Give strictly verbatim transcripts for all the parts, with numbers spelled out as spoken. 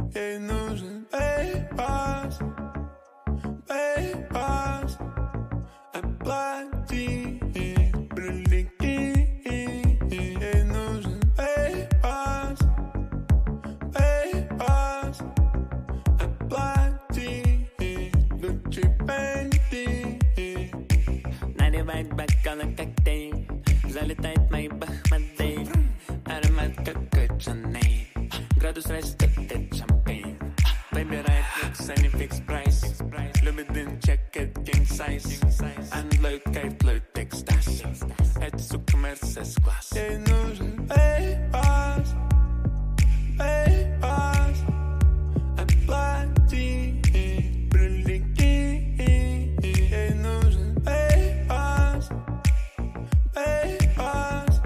ей нужен бейпас, бейпас. Оплати, привлеки, ей нужен бейпас, бейпас. Оплати, Gucci Fendi. Надевает бокалы коктейль, залетает мои бахмады. Аромат какой Джаней, градус растет, это шампейн. Выбирает микс, а не фикс прайс. Любит дым, чекет, king size. Англоид, кайф, ловит экстаз. Это сука Мерседес класс. Ей нужен бейпас, бейпас. Оплати, привлеки, ей нужен бейпас, бейпас.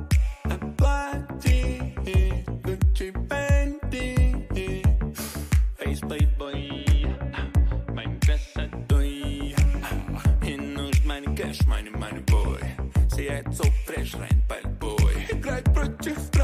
Оплати, Gucci Fendi. Face playboy, mein красотой. И нужен money, cash, money, money boy. Сияет so fresh, rain, bad boy. Играть против